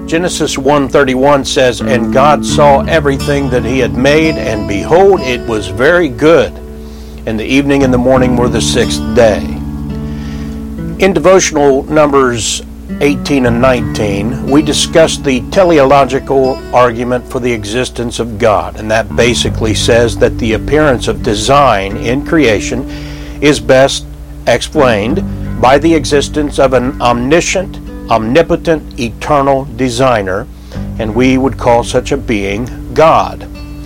Genesis 1:31 says, "And God saw everything that he had made, and behold, it was very good. And the evening and the morning were the sixth day." In devotional numbers 18 and 19, we discussed the teleological argument for the existence of God, and that basically says that the appearance of design in creation is best explained by the existence of an omniscient, omnipotent, eternal designer, and we would call such a being God.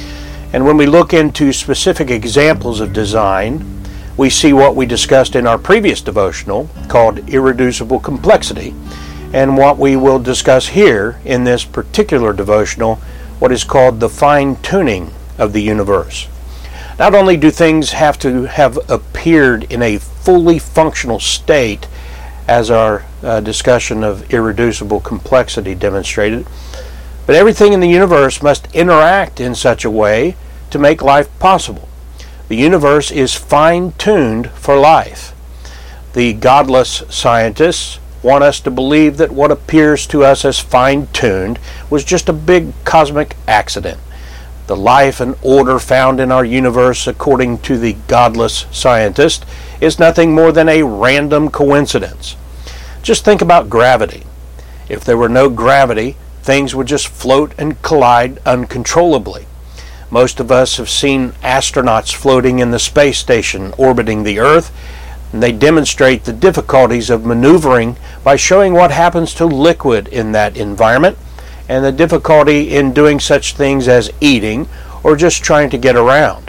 And when we look into specific examples of design, we see what we discussed in our previous devotional called irreducible complexity, and what we will discuss here in this particular devotional, what is called the fine-tuning of the universe. Not only do things have to have appeared in a fully functional state, as our discussion of irreducible complexity demonstrated, but everything in the universe must interact in such a way to make life possible. The universe is fine-tuned for life. The godless scientists want us to believe that what appears to us as fine-tuned was just a big cosmic accident. The life and order found in our universe, according to the godless scientist, is nothing more than a random coincidence. Just think about gravity. If there were no gravity, things would just float and collide uncontrollably. Most of us have seen astronauts floating in the space station orbiting the Earth, and they demonstrate the difficulties of maneuvering by showing what happens to liquid in that environment, and the difficulty in doing such things as eating or just trying to get around.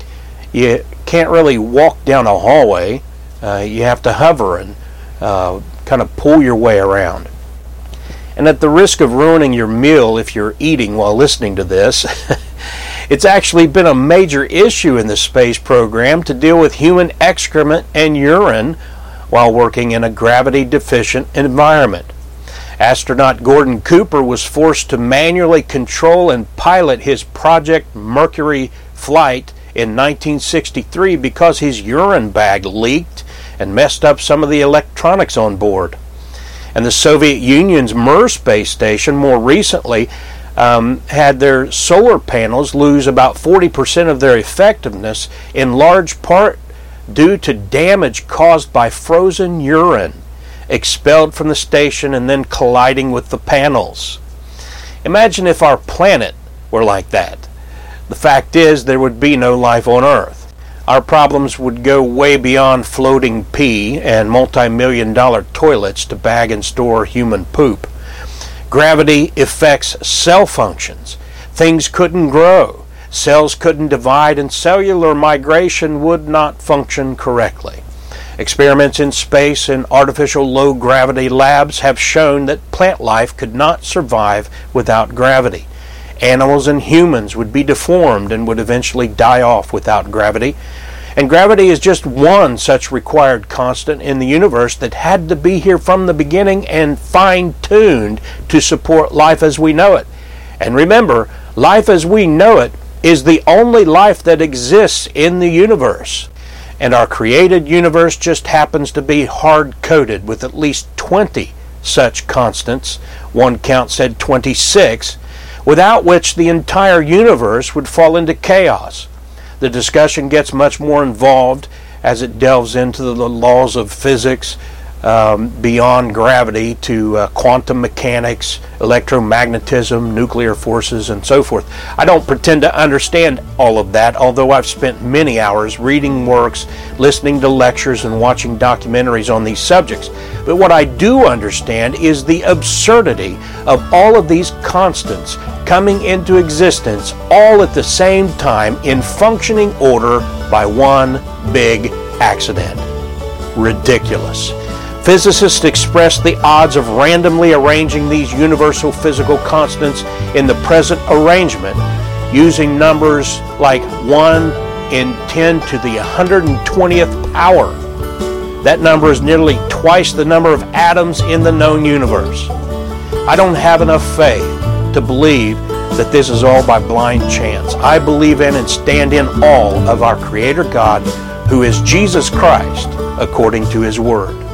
You can't really walk down a hallway. You have to hover and kind of pull your way around. And at the risk of ruining your meal if you're eating while listening to this, it's actually been a major issue in the space program to deal with human excrement and urine while working in a gravity-deficient environment. Astronaut Gordon Cooper was forced to manually control and pilot his Project Mercury flight in 1963 because his urine bag leaked and messed up some of the electronics on board. And the Soviet Union's Mir space station more recently had their solar panels lose about 40% of their effectiveness, in large part due to damage caused by frozen urine expelled from the station and then colliding with the panels. Imagine if our planet were like that. The fact is, there would be no life on Earth. Our problems would go way beyond floating pee and multi-million-dollar toilets to bag and store human poop. Gravity affects cell functions. Things couldn't grow. Cells couldn't divide, and cellular migration would not function correctly. Experiments in space and artificial low-gravity labs have shown that plant life could not survive without gravity. Animals and humans would be deformed and would eventually die off without gravity. And gravity is just one such required constant in the universe that had to be here from the beginning and fine-tuned to support life as we know it. And remember, life as we know it is the only life that exists in the universe. And our created universe just happens to be hard-coded with at least 20 such constants. One count said 26, without which the entire universe would fall into chaos. The discussion gets much more involved as it delves into the laws of physics, beyond gravity to quantum mechanics, electromagnetism, nuclear forces, and so forth. I don't pretend to understand all of that, although I've spent many hours reading works, listening to lectures, and watching documentaries on these subjects. But what I do understand is the absurdity of all of these constants coming into existence all at the same time in functioning order by one big accident. Ridiculous. Physicists express the odds of randomly arranging these universal physical constants in the present arrangement using numbers like 1 in 10 to the 120th power. That number is nearly twice the number of atoms in the known universe. I don't have enough faith to believe that this is all by blind chance. I believe in and stand in awe of our Creator God, who is Jesus Christ, according to His Word.